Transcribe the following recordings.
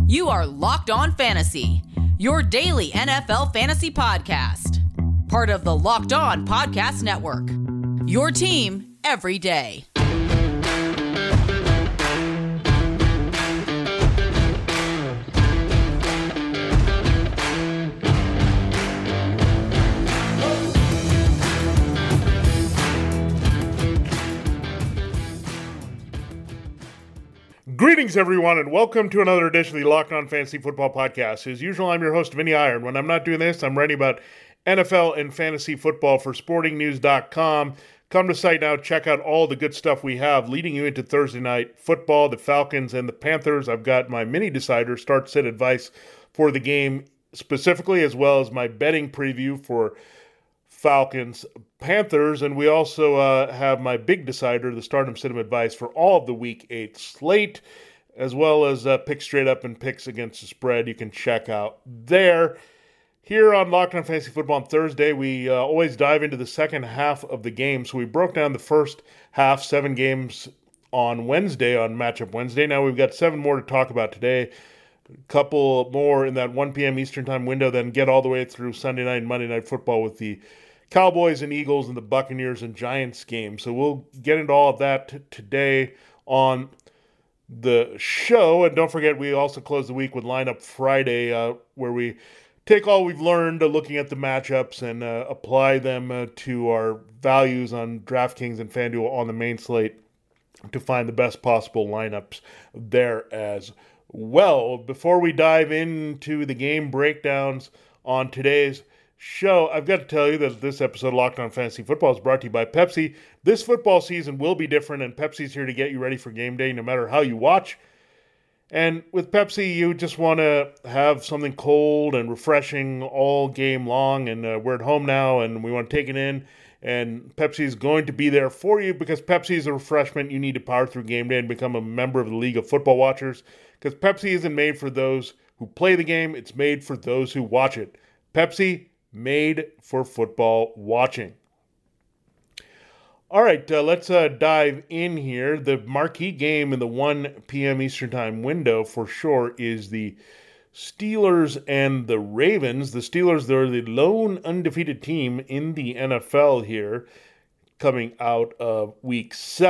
You are Locked On Fantasy, your daily NFL fantasy podcast. Part of the Locked On Podcast Network, your team every day. Greetings, everyone, and welcome to another edition of the Locked On Fantasy Football Podcast. As usual, I'm your host, Vinny Iyer. When I'm not doing this, I'm writing about NFL and fantasy football for SportingNews.com. Come to the site now, check out all the good stuff we have leading you into Thursday night football, the Falcons and the Panthers. I've got my mini decider, start-sit advice for the game specifically, as well as my betting preview for Falcons, Panthers, and we also have my big decider, the Stardom Cinema advice for all of the Week 8 slate, as well as picks straight up and picks against the spread you can check out there. Here on Locked On Fantasy Football on Thursday, we always dive into the second half of the game, so we broke down the first half, 7 games on Wednesday, on Matchup Wednesday. Now we've got 7 more to talk about today. A couple more in that 1 p.m. Eastern Time window, then get all the way through Sunday night and Monday Night Football with the Cowboys and Eagles and the Buccaneers and Giants game. So we'll get into all of that today on the show. And don't forget, we also close the week with Lineup Friday, where we take all we've learned looking at the matchups and apply them to our values on DraftKings and FanDuel on the main slate to find the best possible lineups there as well. Before we dive into the game breakdowns on today's show, I've got to tell you that this episode of Locked On Fantasy Football is brought to you by Pepsi. This football season will be different, and Pepsi's here to get you ready for game day no matter how you watch. And with Pepsi, you just want to have something cold and refreshing all game long, and we're at home now, and we want to take it in, and Pepsi is going to be there for you because Pepsi is a refreshment you need to power through game day and become a member of the League of Football Watchers, because Pepsi isn't made for those who play the game, it's made for those who watch it. Pepsi, made for football watching. All right, let's dive in here. The marquee game in the 1 p.m. Eastern Time window for sure is the Steelers and the Ravens. The Steelers, they're the lone undefeated team in the NFL here, coming out of Week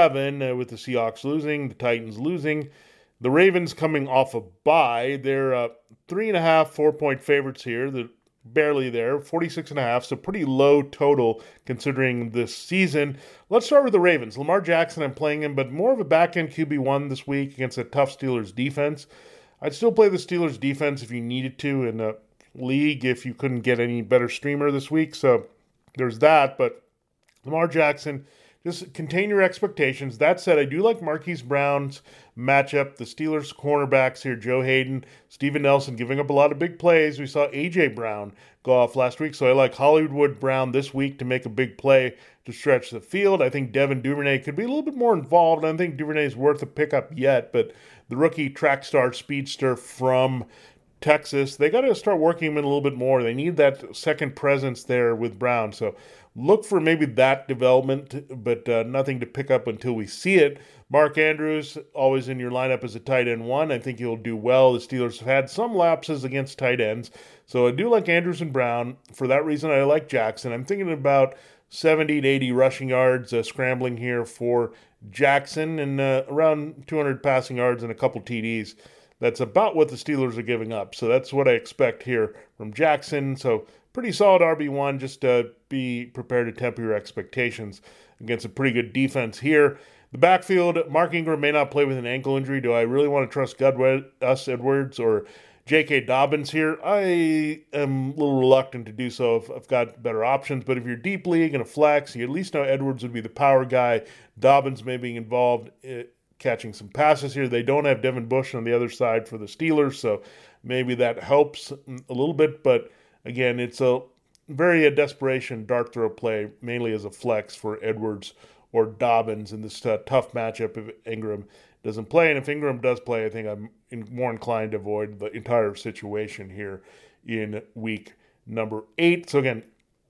7 with the Seahawks losing, the Titans losing. The Ravens coming off a bye. They're 3.5, 4-point favorites here. The barely there, 46.5, so pretty low total considering this season. Let's start with the Ravens. Lamar Jackson, I'm playing him, but more of a back-end QB1 this week against a tough Steelers defense. I'd still play the Steelers defense if you needed to in a league if you couldn't get any better streamer this week, so there's that, but Lamar Jackson, just contain your expectations. That said, I do like Marquise Brown's matchup. The Steelers cornerbacks here, Joe Hayden, Steven Nelson, giving up a lot of big plays. We saw A.J. Brown go off last week, so I like Hollywood Brown this week to make a big play to stretch the field. I think Devin Duvernay could be a little bit more involved. I don't think Duvernay is worth a pickup yet, but the rookie track star speedster from Texas, they got to start working him in a little bit more. They need that second presence there with Brown, so look for maybe that development, but nothing to pick up until we see it. Mark Andrews, always in your lineup as a tight end 1. I think he'll do well. The Steelers have had some lapses against tight ends, so I do like Andrews and Brown. For that reason, I like Jackson. I'm thinking about 70 to 80 rushing yards scrambling here for Jackson and around 200 passing yards and a couple TDs. That's about what the Steelers are giving up, so that's what I expect here from Jackson. So pretty solid RB1, just be prepared to temper your expectations against a pretty good defense here. The backfield, Mark Ingram may not play with an ankle injury. Do I really want to trust Gus Edwards or J.K. Dobbins here? I am a little reluctant to do so if I've got better options, but if you're deep league and a flex, you at least know Edwards would be the power guy. Dobbins may be involved catching some passes here. They don't have Devin Bush on the other side for the Steelers, so maybe that helps a little bit, but again, it's a very desperation dart throw play, mainly as a flex for Edwards or Dobbins in this tough matchup if Ingram doesn't play. And if Ingram does play, I think I'm more inclined to avoid the entire situation here in week number 8. So again,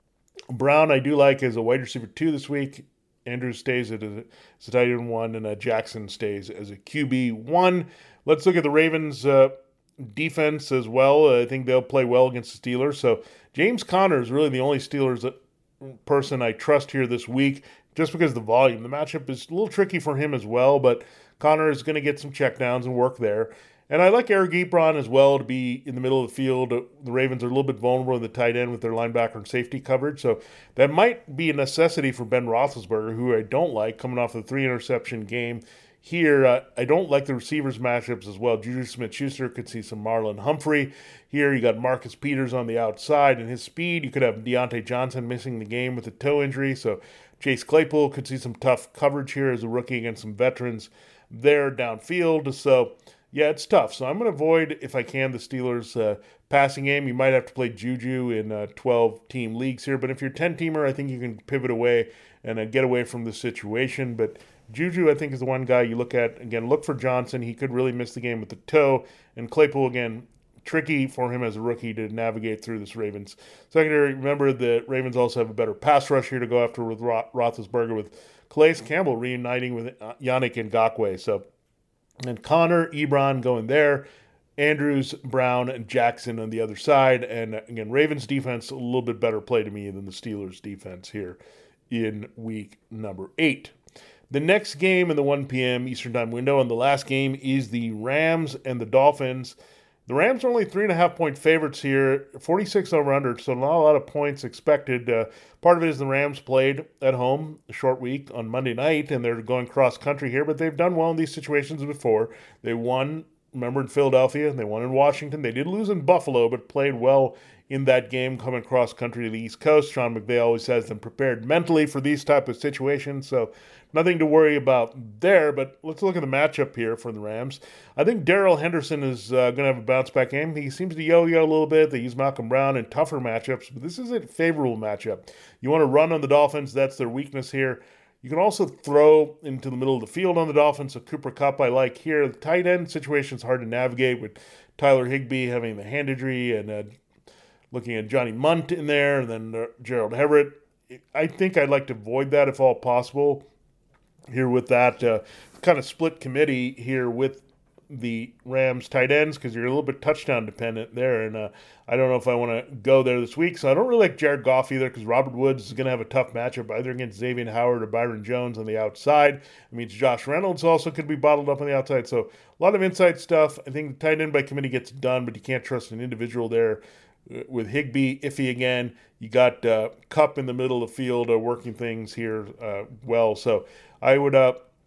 Brown I do like as a wide receiver 2 this week. Andrews stays as a tight end 1, and Jackson stays as a QB 1. Let's look at the Ravens defense as well. I think they'll play well against the Steelers. So James Conner is really the only Steelers person I trust here this week, just because of the volume. The matchup is a little tricky for him as well, but Conner is going to get some checkdowns and work there. And I like Eric Ebron as well to be in the middle of the field. The Ravens are a little bit vulnerable in the tight end with their linebacker and safety coverage. So that might be a necessity for Ben Roethlisberger, who I don't like, coming off the 3-interception game. Here, I don't like the receivers matchups as well. Juju Smith-Schuster could see some Marlon Humphrey. Here, you got Marcus Peters on the outside, and his speed. You could have Deontay Johnson missing the game with a toe injury. So Chase Claypool could see some tough coverage here as a rookie against some veterans there downfield. So, yeah, it's tough. So I'm going to avoid, if I can, the Steelers' passing game. You might have to play Juju in 12-team leagues here. But if you're a 10-teamer, I think you can pivot away and get away from the situation. But Juju, I think, is the one guy you look at. Again, look for Johnson. He could really miss the game with the toe. And Claypool, again, tricky for him as a rookie to navigate through this Ravens secondary. Remember, the Ravens also have a better pass rush here to go after with Roethlisberger, with Calais Campbell reuniting with Yannick Ngakoue. So, and Conner, Ebron going there. Andrews, Brown, and Jackson on the other side. And again, Ravens defense, a little bit better play to me than the Steelers defense here in week number 8. The next game in the 1 p.m. Eastern Time window, and the last game, is the Rams and the Dolphins. The Rams are only 3.5-point favorites here, 46 over-under, so not a lot of points expected. Part of it is the Rams played at home a short week on Monday night, and they're going cross-country here, but they've done well in these situations before. They won, remember, in Philadelphia, and they won in Washington. They did lose in Buffalo, but played well in that game coming cross-country to the East Coast. Sean McVay always has them prepared mentally for these type of situations, so nothing to worry about there. But let's look at the matchup here for the Rams. I think Darrell Henderson is going to have a bounce-back game. He seems to yo-yo a little bit. They use Malcolm Brown in tougher matchups, but this is a favorable matchup. You want to run on the Dolphins. That's their weakness here. You can also throw into the middle of the field on the Dolphins. So Cooper Kupp I like here. The tight end situation is hard to navigate with Tyler Higbee having the hand injury and looking at Johnny Munt in there, and then Gerald Everett. I think I'd like to avoid that if all possible here with that kind of split committee here with the Rams tight ends, because you're a little bit touchdown dependent there, and I don't know if I want to go there this week. So I don't really like Jared Goff either, because Robert Woods is going to have a tough matchup either against Xavier Howard or Byron Jones on the outside. I mean, Josh Reynolds also could be bottled up on the outside. So a lot of inside stuff. I think the tight end by committee gets done, but you can't trust an individual there. With Higbee iffy again, you got Kupp in the middle of the field working things here well. So I would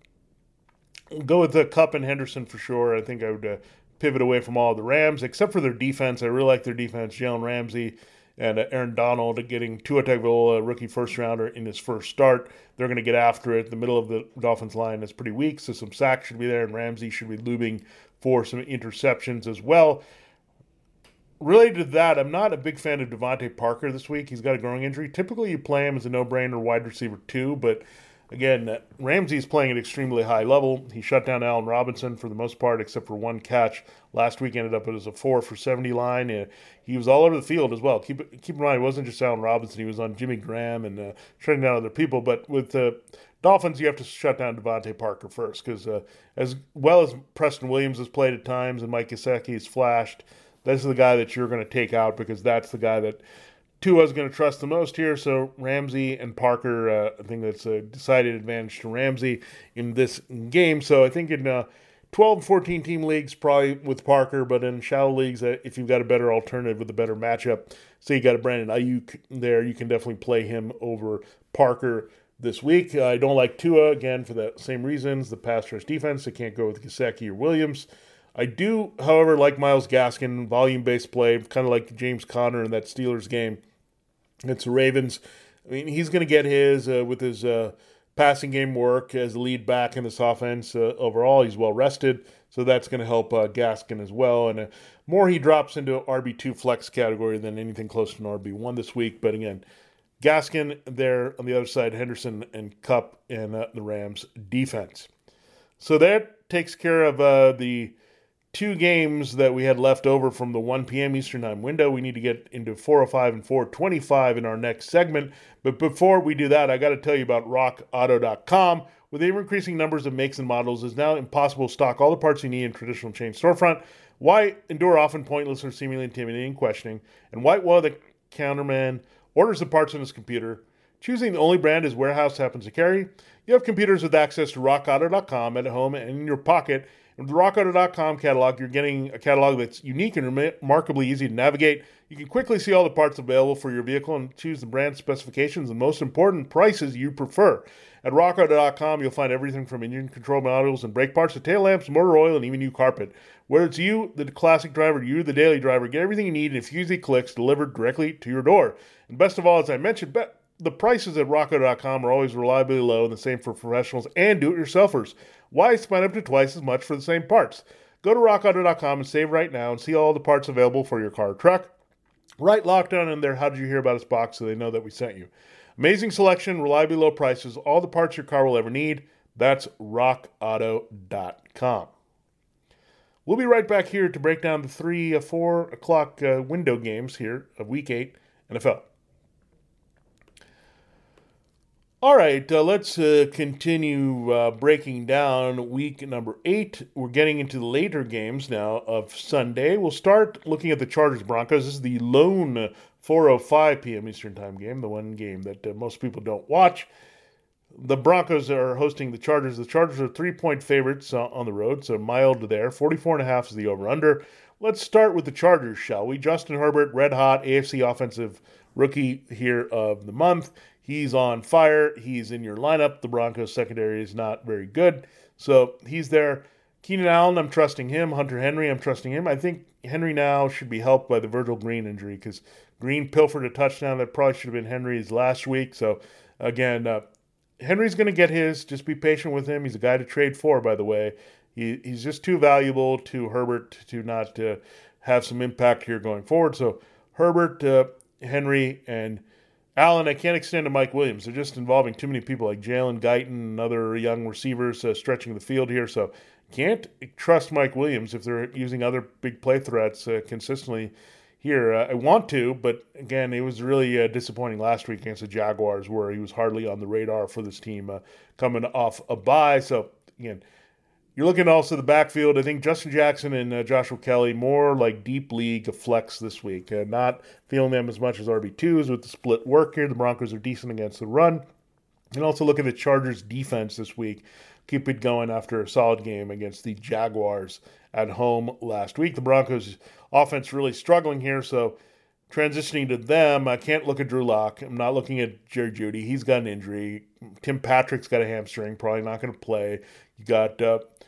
go with the Kupp and Henderson for sure. I think I would pivot away from all of the Rams, except for their defense. I really like their defense. Jalen Ramsey and Aaron Donald getting Tua Tagovailoa, rookie first-rounder, in his first start. They're going to get after it. The middle of the Dolphins line is pretty weak, so some sacks should be there, and Ramsey should be looming for some interceptions as well. Related to that, I'm not a big fan of Devontae Parker this week. He's got a growing injury. Typically, you play him as a no-brainer wide receiver 2, but again, Ramsey's playing at extremely high level. He shut down Allen Robinson for the most part, except for one catch. Last week ended up as a 4 for 70 line. And he was all over the field as well. Keep in mind, it wasn't just Allen Robinson. He was on Jimmy Graham and shutting down other people. But with the Dolphins, you have to shut down Devontae Parker first, because as well as Preston Williams has played at times and Mike Gesicki has flashed, this is the guy that you're going to take out, because that's the guy that Tua's going to trust the most here. So Ramsey and Parker, I think that's a decided advantage to Ramsey in this game. So I think in 12 and 14 team leagues, probably with Parker, but in shallow leagues, if you've got a better alternative with a better matchup, say you got a Brandon Ayuk there, you can definitely play him over Parker this week. I don't like Tua, again, for the same reasons. The pass rush defense, I can't go with Gesicki or Williams. I do, however, like Myles Gaskin, volume-based play, kind of like James Conner in that Steelers game against the Ravens. I mean, he's going to get his with his passing game work as the lead back in this offense. Overall, he's well-rested, so that's going to help Gaskin as well. And more he drops into RB2 flex category than anything close to an RB1 this week. But again, Gaskin there on the other side, Henderson and Kupp and the Rams defense. So that takes care of the 2 games that we had left over from the 1 p.m. Eastern Time window. We need to get into 405 and 425 in our next segment. But before we do that, I got to tell you about RockAuto.com, with ever-increasing numbers of makes and models, it's now impossible to stock all the parts you need in traditional chain storefront. Why endure often pointless or seemingly intimidating questioning? And why, while the counterman orders the parts on his computer, choosing the only brand his warehouse happens to carry? You have computers with access to RockAuto.com at home and in your pocket. And with the RockAuto.com catalog, you're getting a catalog that's unique and remarkably easy to navigate. You can quickly see all the parts available for your vehicle and choose the brand specifications and, most important, prices you prefer. At RockAuto.com, you'll find everything from engine control modules and brake parts to tail lamps, motor oil, and even new carpet. Whether it's you, the classic driver, you, the daily driver, get everything you need in a few easy clicks delivered directly to your door. And best of all, as I mentioned, the prices at RockAuto.com are always reliably low, and the same for professionals and do-it-yourselfers. Why spend up to twice as much for the same parts? Go to RockAuto.com and save right now and see all the parts available for your car or truck. Write Lockdown in their How Did You Hear About Us box so they know that we sent you. Amazing selection, reliably low prices, all the parts your car will ever need. That's RockAuto.com. We'll be right back here to break down the 4 o'clock window games here of Week 8 NFL. All right, let's continue breaking down week number 8. We're getting into the later games now of Sunday. We'll start looking at the Chargers-Broncos. This is the lone 4:05 p.m. Eastern Time game, the one game that most people don't watch. The Broncos are hosting the Chargers. The Chargers are 3-point favorites on the road, so mild there. 44.5 is the over-under. Let's start with the Chargers, shall we? Justin Herbert, red-hot AFC offensive rookie here of the month. He's on fire. He's in your lineup. The Broncos secondary is not very good, so he's there. Keenan Allen, I'm trusting him. Hunter Henry, I'm trusting him. I think Henry now should be helped by the Virgil Green injury because Green pilfered a touchdown that probably should have been Henry's last week. So, again, Henry's going to get his. Just be patient with him. He's a guy to trade for, by the way. He's just too valuable to Herbert to not have some impact here going forward. So, Herbert, Henry, and Allen, I can't extend to Mike Williams. They're just involving too many people like Jalen Guyton and other young receivers stretching the field here. So can't trust Mike Williams if they're using other big play threats consistently here. I want to, but again, it was really disappointing last week against the Jaguars where he was hardly on the radar for this team coming off a bye. So again, you're looking also at the backfield. I think Justin Jackson and Joshua Kelly more like deep league flex this week. Not feeling them as much as RB2s with the split work here. The Broncos are decent against the run. And also look at the Chargers defense this week. Keep it going after a solid game against the Jaguars at home last week. The Broncos offense really struggling here, so transitioning to them, I can't look at Drew Lock. I'm not looking at Jerry Jeudy. He's got an injury. Tim Patrick's got a hamstring, probably not going to play. You got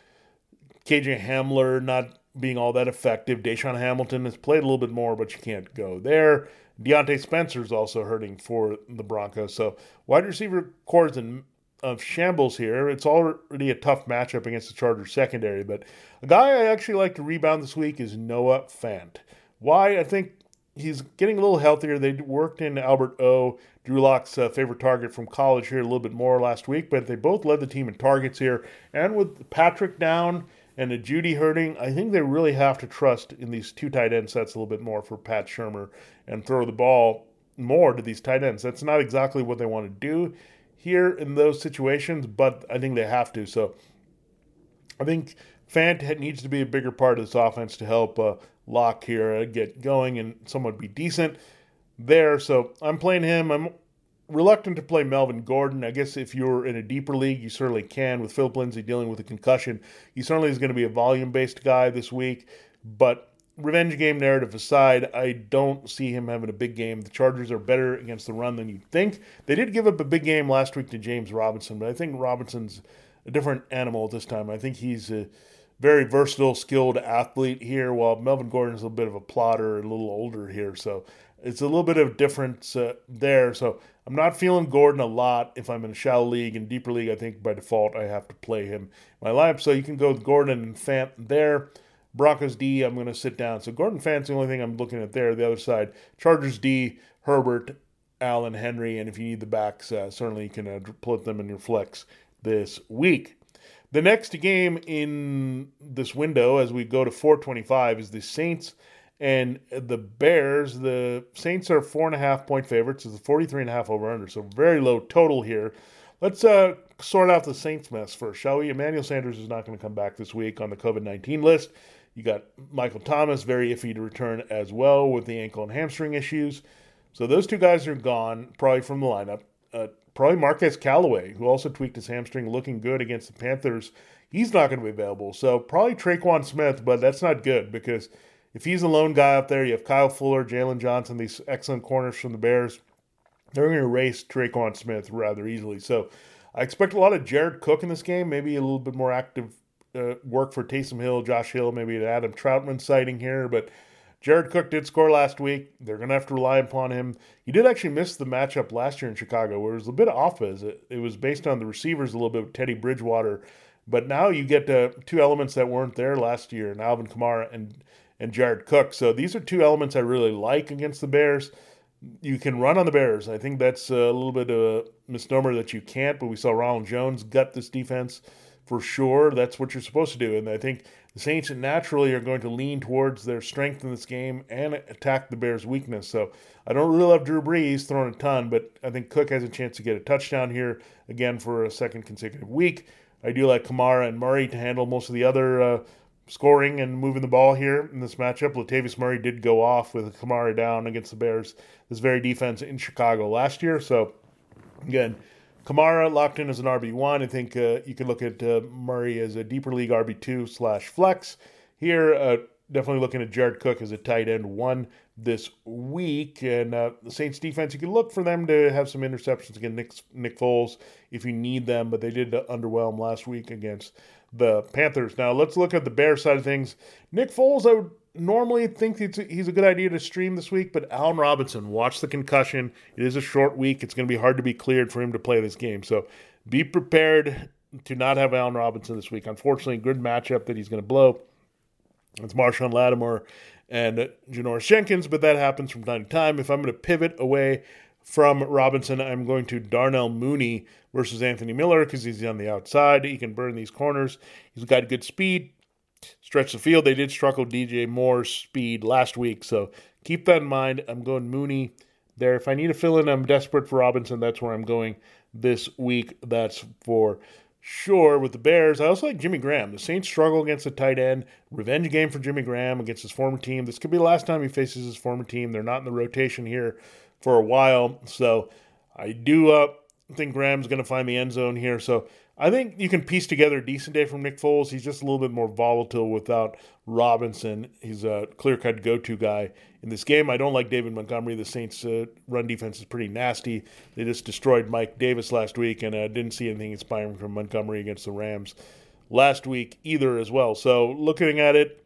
KJ Hamler not being all that effective. Deshaun Hamilton has played a little bit more, but you can't go there. Deontay Spencer's also hurting for the Broncos. So wide receiver cores of shambles here. It's already a tough matchup against the Chargers secondary, but a guy I actually like to rebound this week is Noah Fant. Why? I think he's getting a little healthier. They worked in Albert O, Drew Lock's favorite target from college here a little bit more last week, but they both led the team in targets here. And with Patrick down and the Jeudy hurting, I think they really have to trust in these two tight end sets a little bit more for Pat Shurmur and throw the ball more to these tight ends. That's not exactly what they want to do here in those situations, but I think they have to. So I think Fant needs to be a bigger part of this offense to help Locke here get going and somewhat be decent there. So I'm playing him. I'm reluctant to play Melvin Gordon. I guess if you're in a deeper league, you certainly can. With Philip Lindsay dealing with a concussion, he certainly is going to be a volume-based guy this week. But revenge game narrative aside, I don't see him having a big game. The Chargers are better against the run than you'd think. They did give up a big game last week to James Robinson, but I think Robinson's a different animal this time. I think he's a very versatile, skilled athlete here, while Melvin Gordon's a little bit of a plotter, a little older here. So it's a little bit of difference there. So I'm not feeling Gordon a lot if I'm in a shallow league. In deeper league, I think by default I have to play him in my lineup. So you can go with Gordon and Fant there. Broncos D, I'm going to sit down. So Gordon Fant's the only thing I'm looking at there. The other side, Chargers D, Herbert, Allen, Henry. And if you need the backs, certainly you can put them in your flex this week. The next game in this window, as we go to 425, is the Saints and the Bears. The Saints are 4.5 point favorites. It's a 43.5 over under, so very low total here. Let's sort out the Saints mess first, shall we? Emmanuel Sanders is not going to come back this week on the COVID-19 list. You got Michael Thomas, very iffy to return as well with the ankle and hamstring issues. So those two guys are gone, probably from the lineup. Probably Marquez Callaway, who also tweaked his hamstring, looking good against the Panthers. He's not going to be available. So probably Traquan Smith, but that's not good because if he's a lone guy out there, you have Kyle Fuller, Jalen Johnson, these excellent corners from the Bears. They're going to erase Traquan Smith rather easily. So I expect a lot of Jared Cook in this game, maybe a little bit more active work for Taysom Hill, Josh Hill, maybe an Adam Troutman sighting here. But Jared Cook did score last week. They're going to have to rely upon him. He did actually miss the matchup last year in Chicago, where it was a bit off as it was based on the receivers a little bit with Teddy Bridgewater. But now you get two elements that weren't there last year, and Alvin Kamara and Jared Cook. So these are two elements I really like against the Bears. You can run on the Bears. I think that's a little bit of a misnomer that you can't, but we saw Ronald Jones gut this defense for sure. That's what you're supposed to do. And I think the Saints naturally are going to lean towards their strength in this game and attack the Bears' weakness. So I don't really love Drew Brees throwing a ton, but I think Cook has a chance to get a touchdown here again for a second consecutive week. I do like Kamara and Murray to handle most of the other scoring and moving the ball here in this matchup. Latavius Murray did go off with Kamara down against the Bears, this very defense in Chicago last year. So, again, Kamara locked in as an RB1. I think you could look at Murray as a deeper league RB2/flex. Here, definitely looking at Jared Cook as a tight end 1 this week. And the Saints defense, you can look for them to have some interceptions against Nick Foles if you need them, but they did underwhelm last week against the Panthers. Now, let's look at the Bears side of things. Nick Foles, I would normally think he's a good idea to stream this week, but Allen Robinson, watch the concussion. It is a short week. It's going to be hard to be cleared for him to play this game. So be prepared to not have Allen Robinson this week. Unfortunately, good matchup that he's going to blow. It's Marshawn Lattimore and Janoris Jenkins, but that happens from time to time. If I'm going to pivot away from Robinson, I'm going to Darnell Mooney versus Anthony Miller because he's on the outside. He can burn these corners. He's got good speed, stretch the field. They did struggle DJ Moore's speed last week, so keep that in mind. I'm going Mooney there. If I need to fill in, I'm desperate for Robinson. That's where I'm going this week. That's for sure. With the Bears, I also like Jimmy Graham. The Saints struggle against the tight end. Revenge game for Jimmy Graham against his former team. This could be the last time he faces his former team. They're not in the rotation here for a while. So I do think Graham's going to find the end zone here. So I think you can piece together a decent day from Nick Foles. He's just a little bit more volatile without Robinson. He's a clear-cut go-to guy in this game. I don't like David Montgomery. The Saints' run defense is pretty nasty. They just destroyed Mike Davis last week, and didn't see anything inspiring from Montgomery against the Rams last week either as well. So looking at it,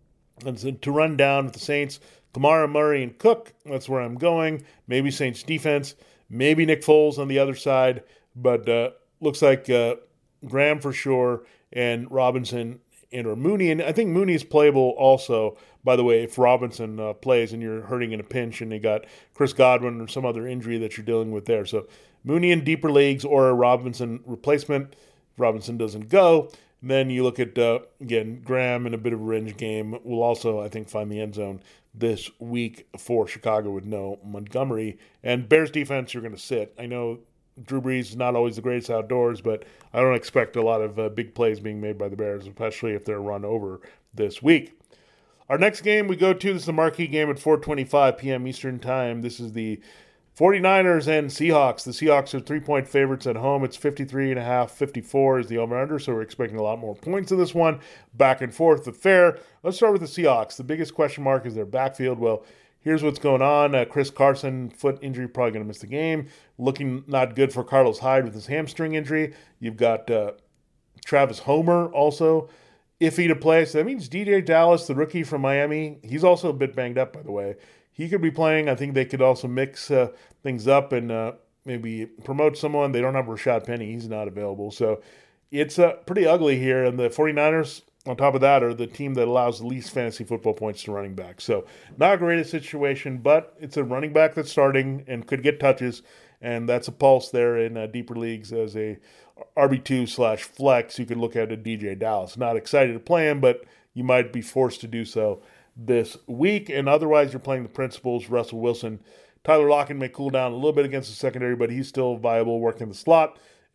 and to run down with the Saints, Kamara, Murray, and Cook, that's where I'm going. Maybe Saints defense, maybe Nick Foles on the other side, but looks like Graham for sure, and Robinson or Mooney. And I think Mooney is playable also, by the way, if Robinson plays and you're hurting in a pinch and you got Chris Godwin or some other injury that you're dealing with there. So Mooney in deeper leagues or a Robinson replacement if Robinson doesn't go. And then you look at, again, Graham in a bit of a revenge game. Will also, I think, find the end zone this week for Chicago with no Montgomery. And Bears defense, you're going to sit. I know Drew Brees is not always the greatest outdoors, but I don't expect a lot of big plays being made by the Bears, especially if they're run over this week. Our next game we go to, this is a marquee game at 4:25 p.m. Eastern Time. This is the 49ers and Seahawks. The Seahawks are 3-point favorites at home. It's 53.5, 54 is the over-under, so we're expecting a lot more points in this one. Back and forth affair. Let's start with the Seahawks. The biggest question mark is their backfield. Well, here's what's going on. Chris Carson, foot injury, probably going to miss the game. Looking not good for Carlos Hyde with his hamstring injury. You've got Travis Homer also iffy to play. So that means DJ Dallas, the rookie from Miami, he's also a bit banged up, by the way. He could be playing. I think they could also mix things up and maybe promote someone. They don't have Rashad Penny. He's not available. So it's pretty ugly here. And the 49ers, on top of that, are the team that allows the least fantasy football points to running back. So not a great situation, but it's a running back that's starting and could get touches. And that's a pulse there in deeper leagues as a RB2/flex. You could look at a DJ Dallas. Not excited to play him, but you might be forced to do so this week. And otherwise, you're playing the principals, Russell Wilson. Tyler Lockett may cool down a little bit against the secondary, but he's still viable working the slot.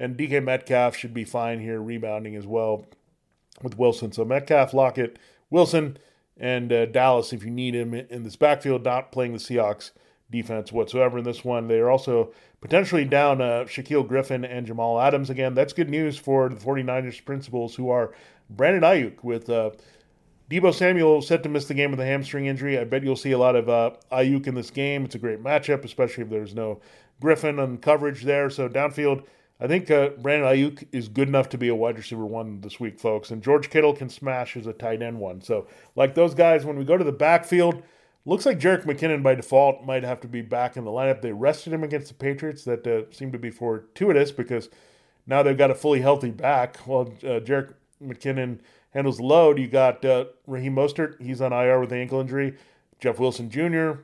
And DK Metcalf should be fine here, rebounding as well with Wilson. So Metcalf, Lockett, Wilson, and Dallas if you need him in this backfield, not playing the Seahawks defense whatsoever in this one. They are also potentially down Shaquille Griffin and Jamal Adams again. That's good news for the 49ers principals, who are Brandon Ayuk with Deebo Samuel set to miss the game with a hamstring injury. I bet you'll see a lot of Ayuk in this game. It's a great matchup, especially if there's no Griffin on coverage there. So downfield, I think Brandon Ayuk is good enough to be a wide receiver 1 this week, folks. And George Kittle can smash as a tight end 1. So like those guys, when we go to the backfield, looks like Jerick McKinnon by default might have to be back in the lineup. They rested him against the Patriots. That seemed to be fortuitous because now they've got a fully healthy back. Well, Jerick McKinnon handles the load. You got Raheem Mostert. He's on IR with an ankle injury. Jeff Wilson Jr.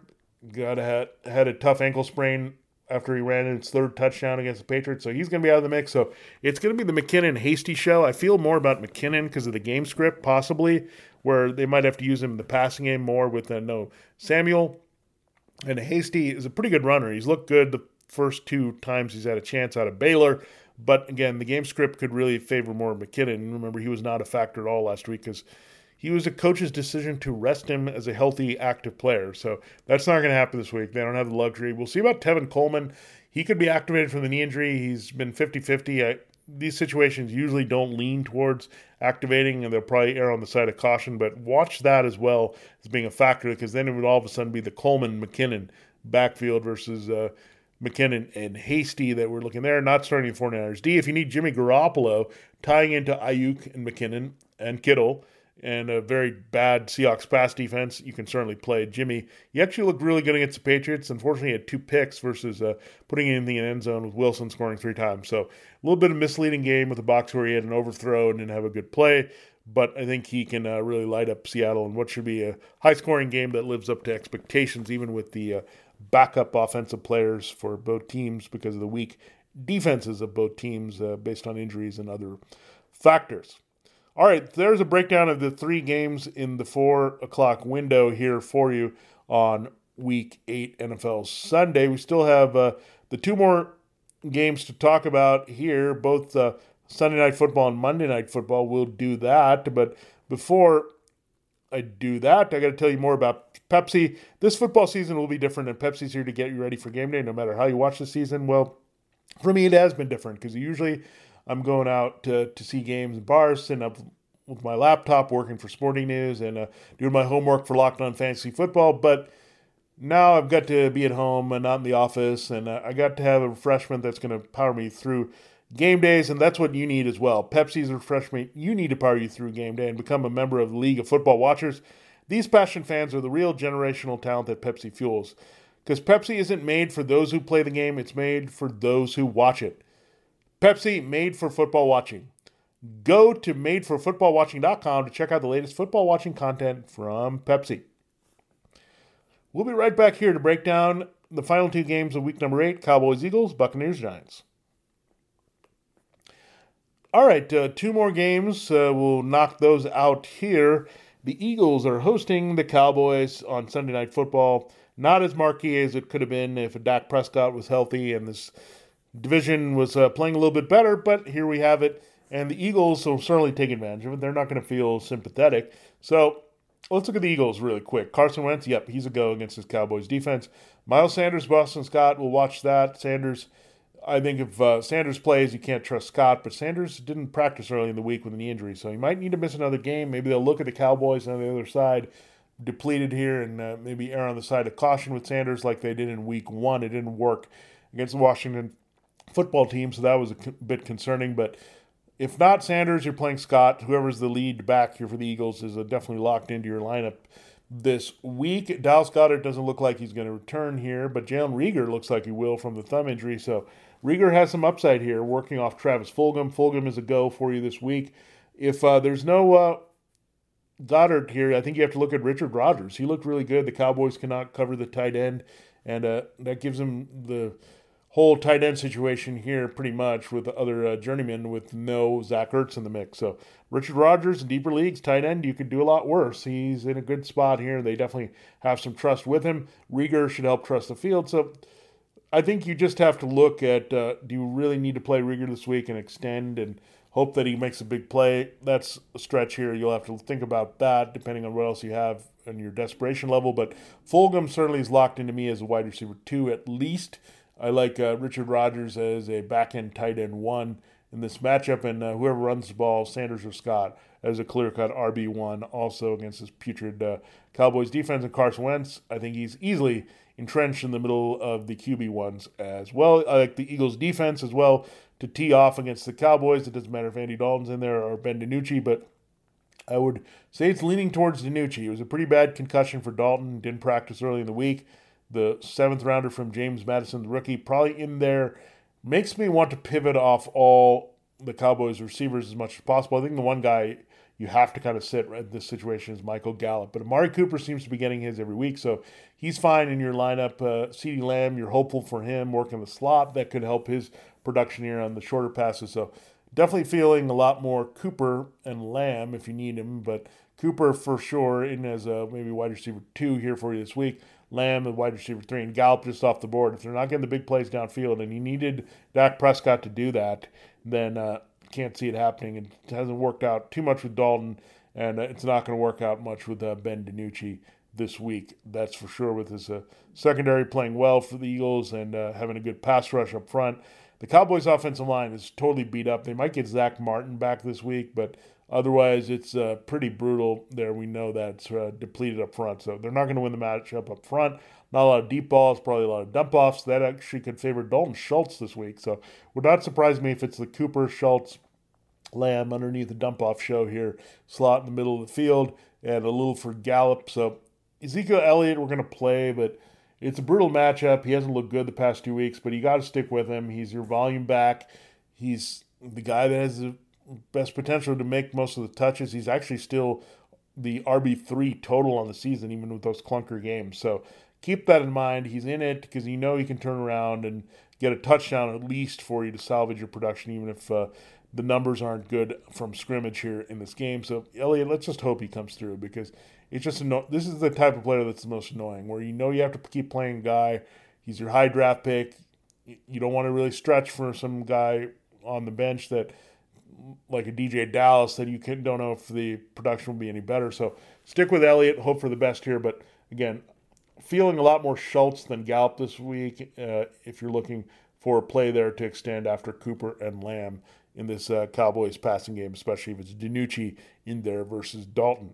had a tough ankle sprain after he ran his 3rd touchdown against the Patriots. So he's going to be out of the mix. So it's going to be the McKinnon-Hasty show. I feel more about McKinnon because of the game script, possibly, where they might have to use him in the passing game more with no Samuel. And Hasty is a pretty good runner. He's looked good the first 2 times he's had a chance out of Baylor. But again, the game script could really favor more McKinnon. Remember, he was not a factor at all last week because he was a coach's decision to rest him as a healthy, active player. So that's not going to happen this week. They don't have the luxury. We'll see about Tevin Coleman. He could be activated from the knee injury. He's been 50-50. These situations usually don't lean towards activating, and they'll probably err on the side of caution. But watch that as well as being a factor, because then it would all of a sudden be the Coleman-McKinnon backfield versus McKinnon and Hasty that we're looking there, not starting the 49ers D. If you need Jimmy Garoppolo tying into Ayuk and McKinnon and Kittle and a very bad Seahawks pass defense, you can certainly play Jimmy. He actually looked really good against the Patriots. Unfortunately, he had 2 picks versus putting it in the end zone with Wilson scoring 3 times. So a little bit of misleading game with the box where he had an overthrow and didn't have a good play. But I think he can really light up Seattle in what should be a high-scoring game that lives up to expectations, even with the backup offensive players for both teams because of the weak defenses of both teams based on injuries and other factors. All right, there's a breakdown of the 3 games in the 4 o'clock window here for you on Week 8 NFL Sunday. We still have the 2 more games to talk about here, both Sunday Night Football and Monday Night Football. We'll do that, but before I do that, I got to tell you more about Pepsi. This football season will be different, and Pepsi's here to get you ready for game day no matter how you watch the season. Well, for me, it has been different because usually I'm going out to see games in bars, sitting up with my laptop, working for Sporting News, and doing my homework for Locked On Fantasy Football. But now I've got to be at home and not in the office, and I got to have a refreshment that's going to power me through game days, and that's what you need as well. Pepsi's refreshment you need to power you through game day and become a member of the League of Football Watchers. These passion fans are the real generational talent that Pepsi fuels. Because Pepsi isn't made for those who play the game, it's made for those who watch it. Pepsi, made for football watching. Go to madeforfootballwatching.com to check out the latest football watching content from Pepsi. We'll be right back here to break down the final 2 games of week number 8, Cowboys-Eagles, Buccaneers-Giants. All right, 2 more games. We'll knock those out here. The Eagles are hosting the Cowboys on Sunday Night Football. Not as marquee as it could have been if Dak Prescott was healthy and this division was playing a little bit better, but here we have it. And the Eagles will certainly take advantage of it. They're not going to feel sympathetic. So let's look at the Eagles really quick. Carson Wentz, yep, he's a go against his Cowboys defense. Miles Sanders, Boston Scott, we'll watch that. Sanders, I think if Sanders plays, you can't trust Scott, but Sanders didn't practice early in the week with a knee injury, so he might need to miss another game. Maybe they'll look at the Cowboys on the other side, depleted here, and maybe err on the side of caution with Sanders like they did in week 1. It didn't work against the Washington football team, so that was a bit concerning, but if not Sanders, you're playing Scott. Whoever's the lead back here for the Eagles is definitely locked into your lineup this week. Dallas Goedert doesn't look like he's going to return here, but Jalen Reagor looks like he will from the thumb injury. So Reagor has some upside here, working off Travis Fulgham. Fulgham is a go for you this week. If there's no Goddard here, I think you have to look at Richard Rodgers. He looked really good. The Cowboys cannot cover the tight end, and that gives him the whole tight end situation here pretty much with the other journeyman with no Zach Ertz in the mix. So Richard Rodgers in deeper leagues, tight end, you could do a lot worse. He's in a good spot here. They definitely have some trust with him. Reagor should help trust the field. So I think you just have to look at, do you really need to play Rieger this week and extend and hope that he makes a big play? That's a stretch here. You'll have to think about that depending on what else you have and your desperation level. But Fulgham certainly is locked into me as a wide receiver 2 at least. I like Richard Rodgers as a back-end tight end 1 in this matchup, and whoever runs the ball, Sanders or Scott, as a clear-cut RB1 also against this putrid Cowboys defense. And Carson Wentz, I think he's easily entrenched in the middle of the QB ones as well. I like the Eagles defense as well to tee off against the Cowboys. It doesn't matter if Andy Dalton's in there or Ben DiNucci, but I would say it's leaning towards DiNucci. It was a pretty bad concussion for Dalton. Didn't practice early in the week. The 7th rounder from James Madison, the rookie, probably in there. Makes me want to pivot off all the Cowboys receivers as much as possible. I think the one guy you have to kind of sit in this situation is Michael Gallup. But Amari Cooper seems to be getting his every week, so he's fine in your lineup. CeeDee Lamb, you're hopeful for him working the slot. That could help his production here on the shorter passes. So definitely feeling a lot more Cooper and Lamb if you need him, but Cooper for sure in as a maybe wide receiver 2 here for you this week. Lamb and wide receiver 3, and Gallup just off the board. If they're not getting the big plays downfield, and you needed Dak Prescott to do that, then can't see it happening. It hasn't worked out too much with Dalton, and it's not going to work out much with Ben DiNucci this week. That's for sure, with his secondary playing well for the Eagles and having a good pass rush up front. The Cowboys' offensive line is totally beat up. They might get Zach Martin back this week, but otherwise it's pretty brutal there. We know that it's depleted up front, so they're not going to win the matchup up front. Not a lot of deep balls, probably a lot of dump offs. That actually could favor Dalton Schultz this week, so would not surprise me if it's the Cooper, Schultz, Lamb underneath the dump off show here, slot in the middle of the field, and a little for Gallup. So Ezekiel Elliott we're going to play, but it's a brutal matchup. He hasn't looked good the past 2 weeks, but you got to stick with him. He's your volume back. He's the guy that has the best potential to make most of the touches. He's actually still the RB3 total on the season, even with those clunker games. So keep that in mind. He's in it because you know he can turn around and get a touchdown at least for you to salvage your production, even if the numbers aren't good from scrimmage here in this game. So Elliott, let's just hope he comes through, because it's just this is the type of player that's the most annoying, where you know you have to keep playing a guy. He's your high draft pick. You don't want to really stretch for some guy on the bench that, like a DJ Dallas, that you don't know if the production will be any better. So stick with Elliott, hope for the best here. But again, feeling a lot more Schultz than Gallup this week if you're looking for a play there to extend after Cooper and Lamb in this Cowboys passing game, especially if it's DiNucci in there versus Dalton.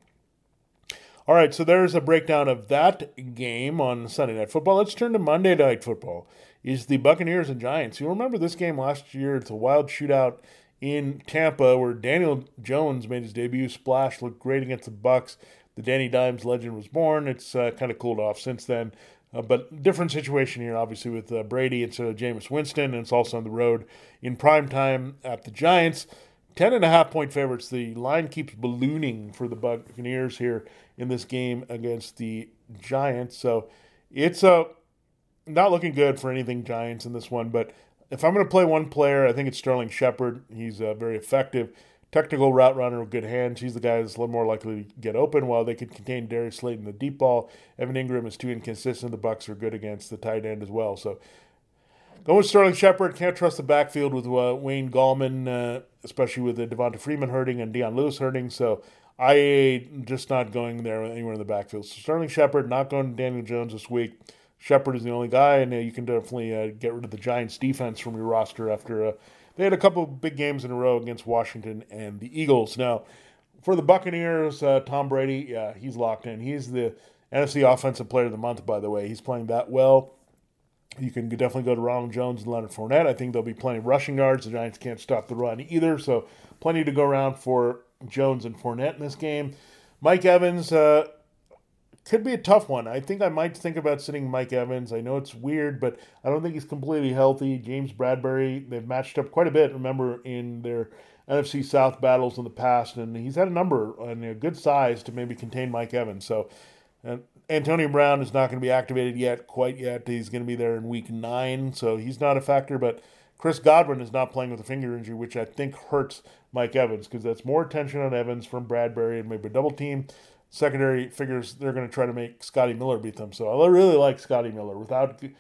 All right, so there's a breakdown of that game on Sunday Night Football. Let's turn to Monday Night Football. Is the Buccaneers and Giants. You remember this game last year? It's a wild shootout in Tampa where Daniel Jones made his debut. Splash, looked great against the Bucs. The Danny Dimes legend was born. It's kind of cooled off since then. But different situation here, obviously, with Brady instead of Jameis Winston, and it's also on the road in prime time at the Giants. 10.5-point favorites. The line keeps ballooning for the Buccaneers here in this game against the Giants. So it's not looking good for anything Giants in this one. But if I'm going to play one player, I think it's Sterling Shepard. He's very effective. Technical route runner with good hands. He's the guy that's a little more likely to get open, while they could contain Darius Slayton the deep ball. Evan Ingram is too inconsistent. The Bucs are good against the tight end as well. So going with Sterling Shepard. Can't trust the backfield with Wayne Gallman, especially with Devonta Freeman hurting and Deion Lewis hurting. So I just not going there anywhere in the backfield. So Sterling Shepard, not going to Daniel Jones this week. Shepard is the only guy, and you can definitely get rid of the Giants defense from your roster after they had a couple of big games in a row against Washington and the Eagles. Now, for the Buccaneers, Tom Brady, yeah, he's locked in. He's the NFC Offensive Player of the Month, by the way. He's playing that well. You can definitely go to Ronald Jones and Leonard Fournette. I think there'll be plenty of rushing yards. The Giants can't stop the run either, so plenty to go around for Jones and Fournette in this game. Mike Evans could be a tough one. I think I might think about sitting Mike Evans. I know it's weird, but I don't think he's completely healthy. James Bradbury, they've matched up quite a bit, remember, in their NFC South battles in the past, and he's had a number and a good size to maybe contain Mike Evans. So Antonio Brown is not going to be activated quite yet. He's going to be there in week 9, so he's not a factor, but Chris Godwin is not playing with a finger injury, which I think hurts Mike Evans, because that's more attention on Evans from Bradbury and maybe a double team. Secondary figures they're going to try to make Scotty Miller beat them. So I really like Scotty Miller. Without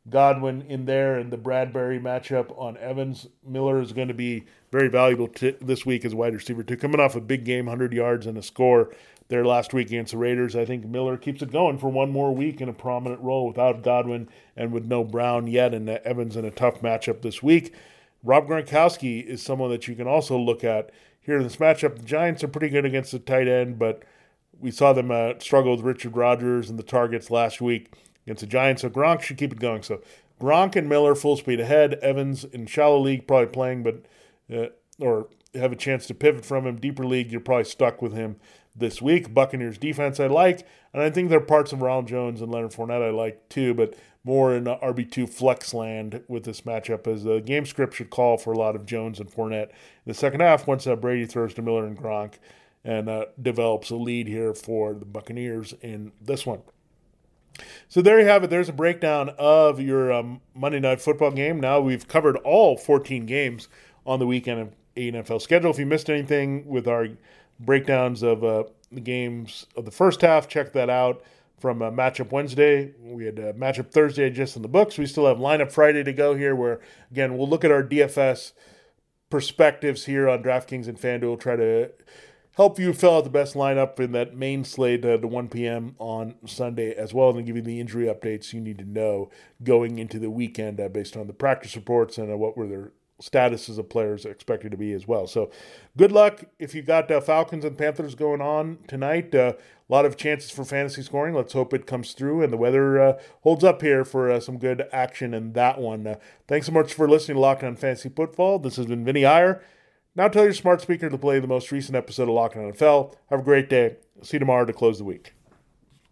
Godwin in there, and the Bradbury matchup on Evans. Miller is going to be very valuable this week as wide receiver too. Coming off a big game, 100 yards and a score there last week against the Raiders. I think Miller keeps it going for one more week in a prominent role without Godwin and with no Brown yet, and Evans in a tough matchup this week. Rob Gronkowski is someone that you can also look at here in this matchup. The Giants are pretty good against the tight end, but we saw them struggle with Richard Rodgers and the targets last week against the Giants, so Gronk should keep it going. So Gronk and Miller full speed ahead. Evans in shallow league probably playing, but or have a chance to pivot from him. Deeper league, you're probably stuck with him this week. Buccaneers defense I like, and I think there are parts of Ronald Jones and Leonard Fournette I like too, but more in RB2 flex land with this matchup, as the game script should call for a lot of Jones and Fournette in the second half once Brady throws to Miller and Gronk and develops a lead here for the Buccaneers in this one. So there you have it. There's a breakdown of your Monday Night Football game. Now we've covered all 14 games on the weekend of NFL schedule. If you missed anything with our breakdowns of the games of the first half, check that out from Matchup Wednesday. We had Matchup Thursday just in the books. We still have Lineup Friday to go here, where, again, we'll look at our DFS perspectives here on DraftKings and FanDuel, try to help you fill out the best lineup in that main slate to 1 p.m. on Sunday as well, and give you the injury updates you need to know going into the weekend based on the practice reports and what were their statuses of players expected to be as well. So good luck if you got Falcons and Panthers going on tonight. A lot of chances for fantasy scoring. Let's hope it comes through and the weather holds up here for some good action in that one. Thanks so much for listening to Locked On Fantasy Football. This has been Vinny Iyer. Now tell your smart speaker to play the most recent episode of Locked On NFL. Have a great day. See you tomorrow to close the week.